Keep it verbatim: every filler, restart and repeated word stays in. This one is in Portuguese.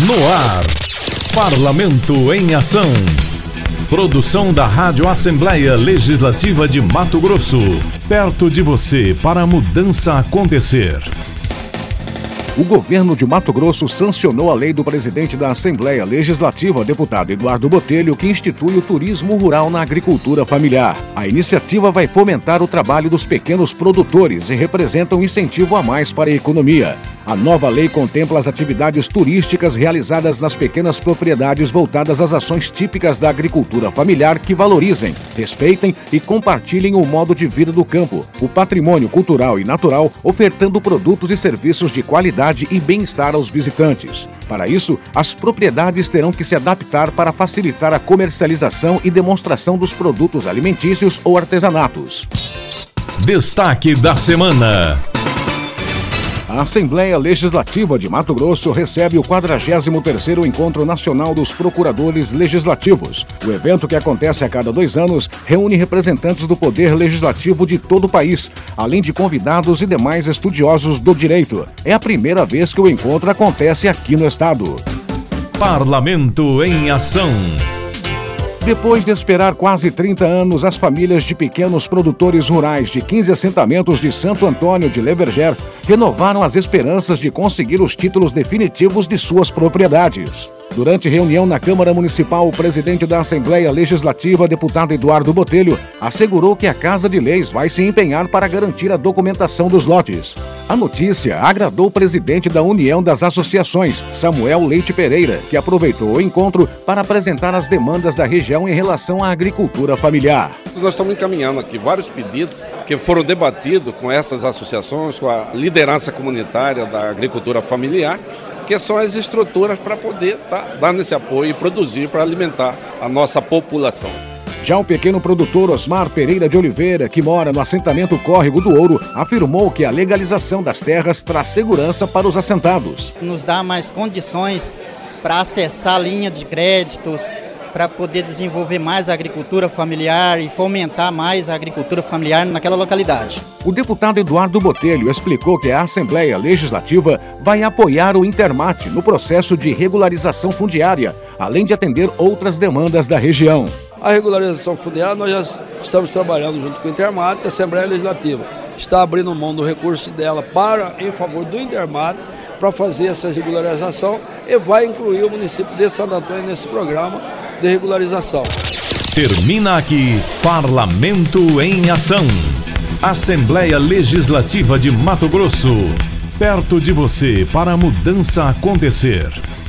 No ar, Parlamento em Ação. Produção da Rádio Assembleia Legislativa de Mato Grosso. Perto de você para a mudança acontecer. O governo de Mato Grosso sancionou a lei do presidente da Assembleia Legislativa, deputado Eduardo Botelho, que institui o turismo rural na agricultura familiar. A iniciativa vai fomentar o trabalho dos pequenos produtores e representa um incentivo a mais para a economia. A nova lei contempla as atividades turísticas realizadas nas pequenas propriedades voltadas às ações típicas da agricultura familiar que valorizem, respeitem e compartilhem o modo de vida do campo, o patrimônio cultural e natural, ofertando produtos e serviços de qualidade e bem-estar aos visitantes. Para isso, as propriedades terão que se adaptar para facilitar a comercialização e demonstração dos produtos alimentícios ou artesanatos. Destaque da semana. A Assembleia Legislativa de Mato Grosso recebe o quadragésimo terceiro Encontro Nacional dos Procuradores Legislativos. O evento, que acontece a cada dois anos, reúne representantes do Poder Legislativo de todo o país, além de convidados e demais estudiosos do direito. É a primeira vez que o encontro acontece aqui no estado. Parlamento em Ação. Depois de esperar quase trinta anos, as famílias de pequenos produtores rurais de quinze assentamentos de Santo Antônio de Leverger renovaram as esperanças de conseguir os títulos definitivos de suas propriedades. Durante reunião na Câmara Municipal, o presidente da Assembleia Legislativa, deputado Eduardo Botelho, assegurou que a Casa de Leis vai se empenhar para garantir a documentação dos lotes. A notícia agradou o presidente da União das Associações, Samuel Leite Pereira, que aproveitou o encontro para apresentar as demandas da região em relação à agricultura familiar. Nós estamos encaminhando aqui vários pedidos que foram debatidos com essas associações, com a liderança comunitária da agricultura familiar, que são as estruturas para poder tá, dar esse apoio e produzir para alimentar a nossa população. Já o pequeno produtor Osmar Pereira de Oliveira, que mora no assentamento Córrego do Ouro, afirmou que a legalização das terras traz segurança para os assentados. Nos dá mais condições para acessar a linha de créditos, para poder desenvolver mais a agricultura familiar e fomentar mais a agricultura familiar naquela localidade. O deputado Eduardo Botelho explicou que a Assembleia Legislativa vai apoiar o Intermate no processo de regularização fundiária, além de atender outras demandas da região. A regularização fundiária, nós já estamos trabalhando junto com o Intermate e a Assembleia Legislativa está abrindo mão do recurso dela para, em favor do Intermate, para fazer essa regularização e vai incluir o município de Santo Antônio nesse programa de regularização. Termina aqui Parlamento em Ação. Assembleia Legislativa de Mato Grosso. Perto de você para a mudança acontecer.